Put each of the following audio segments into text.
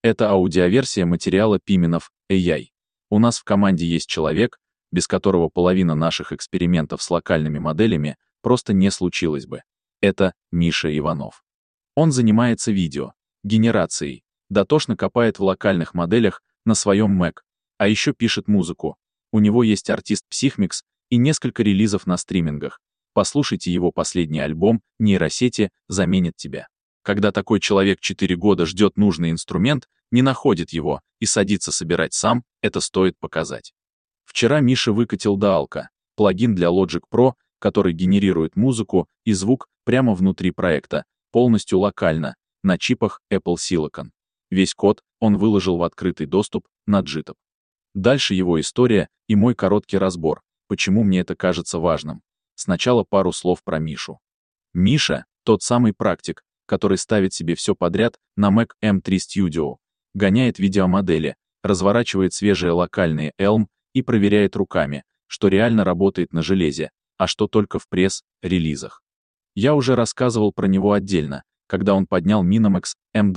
Это аудиоверсия материала Piminov AI. У нас в команде есть человек, без которого половина наших экспериментов с локальными моделями просто не случилось бы. Это Миша Иванов. Он занимается видео, генерацией, дотошно копает в локальных моделях на своем Mac, а еще пишет музыку. У него есть артист Psychmix и несколько релизов на стримингах. Послушайте его последний альбом «Нейросети заменят тебя». Когда такой человек 4 года ждет нужный инструмент, не находит его и садится собирать сам, это стоит показать. Вчера Миша выкатил Daalka, плагин для Logic Pro, который генерирует музыку и звук прямо внутри проекта, полностью локально, на чипах Apple Silicon. Весь код он выложил в открытый доступ на GitHub. Дальше его история и мой короткий разбор, почему мне это кажется важным. Сначала пару слов про Мишу. Миша — тот самый практик, который ставит себе все подряд на Mac M3 Studio, гоняет видеомодели, разворачивает свежие локальные Elm и проверяет руками, что реально работает на железе, а что только в пресс-релизах. Я уже рассказывал про него отдельно, когда он поднял Minimax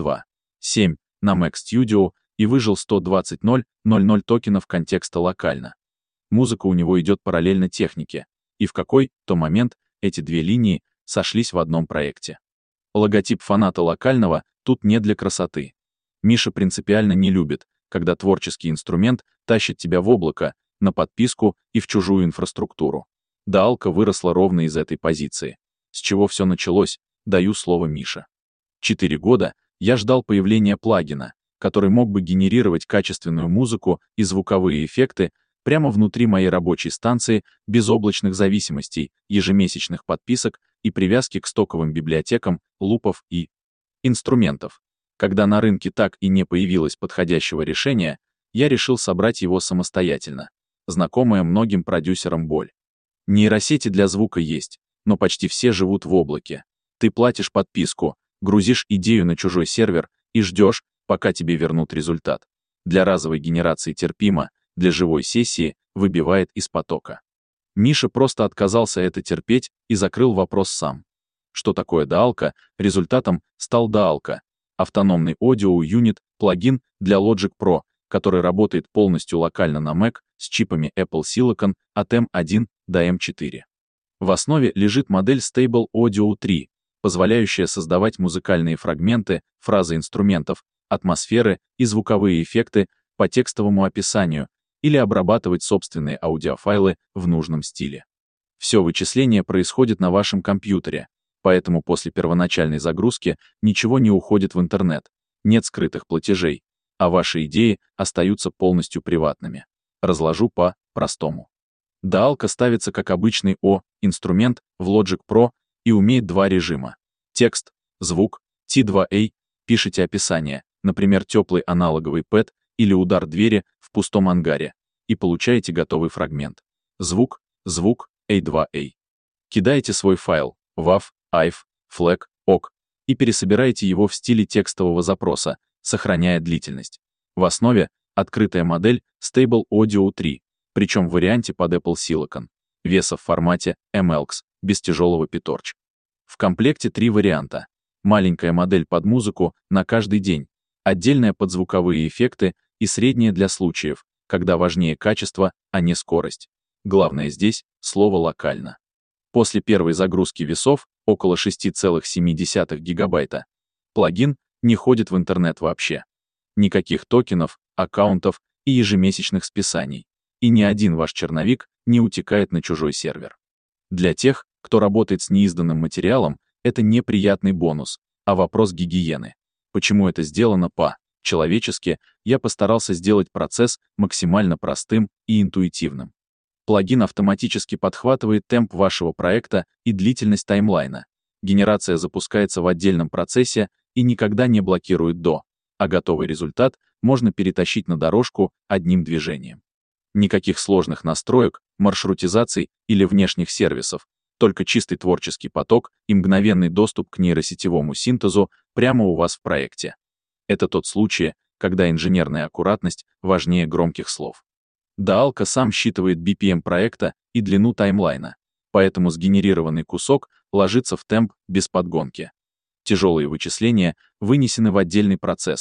M2.7 на Mac Studio и выжил 120.0.0.0 токенов контекста локально. Музыка у него идет параллельно технике, и в какой-то момент эти две линии сошлись в одном проекте. Логотип фаната локального тут не для красоты. Миша принципиально не любит, когда творческий инструмент тащит тебя в облако, на подписку и в чужую инфраструктуру. Daalka выросла ровно из этой позиции. С чего все началось, даю слово Мише. 4 года я ждал появления плагина, который мог бы генерировать качественную музыку и звуковые эффекты прямо внутри моей рабочей станции без облачных зависимостей, ежемесячных подписок и привязки к стоковым библиотекам, лупов и инструментов. Когда на рынке так и не появилось подходящего решения, я решил собрать его самостоятельно. Знакомая многим продюсерам боль. Нейросети для звука есть, но почти все живут в облаке. Ты платишь подписку, грузишь идею на чужой сервер и ждешь, пока тебе вернут результат. Для разовой генерации терпимо, для живой сессии выбивает из потока. Миша просто отказался это терпеть и закрыл вопрос сам. Что такое Daalka? Результатом стал Daalka, автономный аудио-юнит, плагин для Logic Pro, который работает полностью локально на Mac с чипами Apple Silicon от M1 до M4. В основе лежит модель Stable Audio 3, позволяющая создавать музыкальные фрагменты, фразы инструментов, атмосферы и звуковые эффекты по текстовому описанию или обрабатывать собственные аудиофайлы в нужном стиле. Все вычисление происходит на вашем компьютере, поэтому после первоначальной загрузки ничего не уходит в интернет, нет скрытых платежей, а ваши идеи остаются полностью приватными. Разложу по-простому. Daalka ставится как обычный инструмент в Logic Pro и умеет два режима. Текст, звук, T2A, пишите описание, например, теплый аналоговый пэд или удар двери в пустом ангаре, и получаете готовый фрагмент. Звук, A2A. Кидаете свой файл, WAV, AIF, FLAC, OGG, и пересобираете его в стиле текстового запроса, сохраняя длительность. В основе открытая модель Stable Audio 3, причем в варианте под Apple Silicon, веса в формате MLX, без тяжелого питорч. В комплекте 3 варианта. Маленькая модель под музыку на каждый день, отдельная под звуковые эффекты и средняя для случаев, когда важнее качество, а не скорость. Главное здесь — слово «локально». После первой загрузки весов, около 6,7 гигабайта, плагин не ходит в интернет вообще. Никаких токенов, аккаунтов и ежемесячных списаний. И ни один ваш черновик не утекает на чужой сервер. Для тех, кто работает с неизданным материалом, это неприятный бонус, а вопрос гигиены. Почему это сделано по-человечески, я постарался сделать процесс максимально простым и интуитивным. Плагин автоматически подхватывает темп вашего проекта и длительность таймлайна. Генерация запускается в отдельном процессе и никогда не блокирует а готовый результат можно перетащить на дорожку одним движением. Никаких сложных настроек, маршрутизаций или внешних сервисов, только чистый творческий поток и мгновенный доступ к нейросетевому синтезу прямо у вас в проекте. Это тот случай, когда инженерная аккуратность важнее громких слов. Daalka сам считывает BPM проекта и длину таймлайна, поэтому сгенерированный кусок ложится в темп без подгонки. Тяжелые вычисления вынесены в отдельный процесс,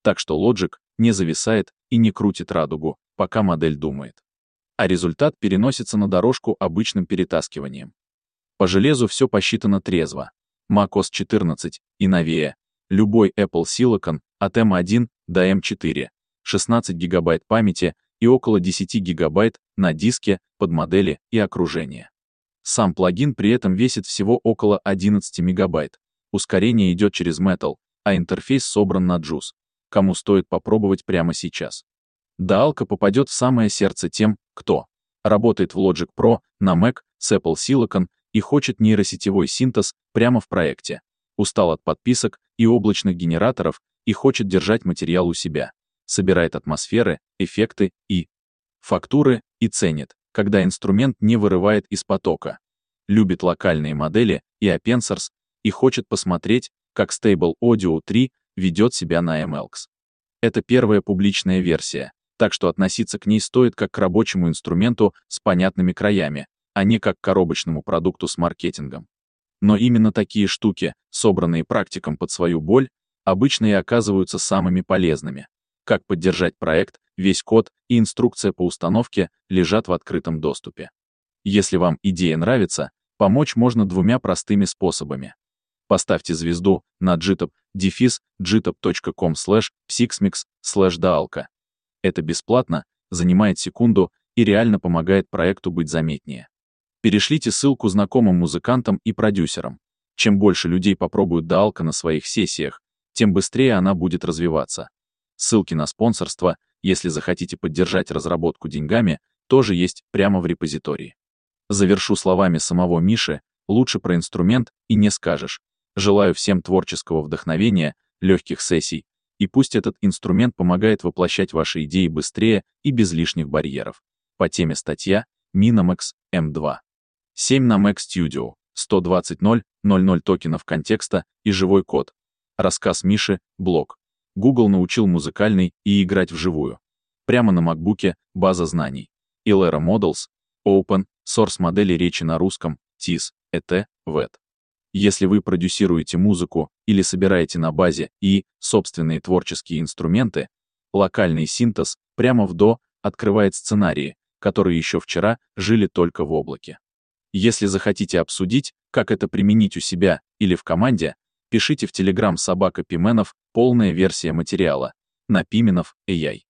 Так что Logic не зависает и не крутит радугу, пока модель думает. А результат переносится на дорожку обычным перетаскиванием. По железу все посчитано трезво. macOS 14 и новее. Любой Apple Silicon от M1 до M4. 16 ГБ памяти и около 10 ГБ на диске под модели и окружение. Сам плагин при этом весит всего около 11 МБ. Ускорение идет через Metal, а интерфейс собран на JUICE. Кому стоит попробовать прямо сейчас. Даалка попадет в самое сердце тем, кто работает в Logic Pro на Mac с Apple Silicon и хочет нейросетевой синтез прямо в проекте, устал от подписок и облачных генераторов и хочет держать материал у себя, собирает атмосферы, эффекты и фактуры и ценит, когда инструмент не вырывает из потока, любит локальные модели и open source и хочет посмотреть, как Stable Audio 3 ведет себя на MLX. Это первая публичная версия, так что относиться к ней стоит как к рабочему инструменту с понятными краями, а не как к коробочному продукту с маркетингом. Но именно такие штуки, собранные практиком под свою боль, обычно и оказываются самыми полезными. Как поддержать проект, весь код и инструкция по установке лежат в открытом доступе. Если вам идея нравится, помочь можно двумя простыми способами. Поставьте звезду на github.com/psixmix/Daalka. Это бесплатно, занимает секунду и реально помогает проекту быть заметнее. Перешлите ссылку знакомым музыкантам и продюсерам. Чем больше людей попробуют Daalka на своих сессиях, тем быстрее она будет развиваться. Ссылки на спонсорство, если захотите поддержать разработку деньгами, тоже есть прямо в репозитории. Завершу словами самого Миши: лучше про инструмент и не скажешь. Желаю всем творческого вдохновения, легких сессий, и пусть этот инструмент помогает воплощать ваши идеи быстрее и без лишних барьеров. По теме статья Minamax M2. 7 на Mac Studio, 120.0.0.0 токенов контекста и живой код. Рассказ Миши, блог. Google научил музыкальный и играть вживую. Прямо на макбуке, база знаний. Ilera Models, Open, Source модели речи на русском, TIS, ET, VET. Если вы продюсируете музыку или собираете на базе и собственные творческие инструменты, локальный синтез прямо в до открывает сценарии, которые еще вчера жили только в облаке. Если захотите обсудить, как это применить у себя или в команде, пишите в Telegram @Pimenov, полная версия материала на Pimenov AI.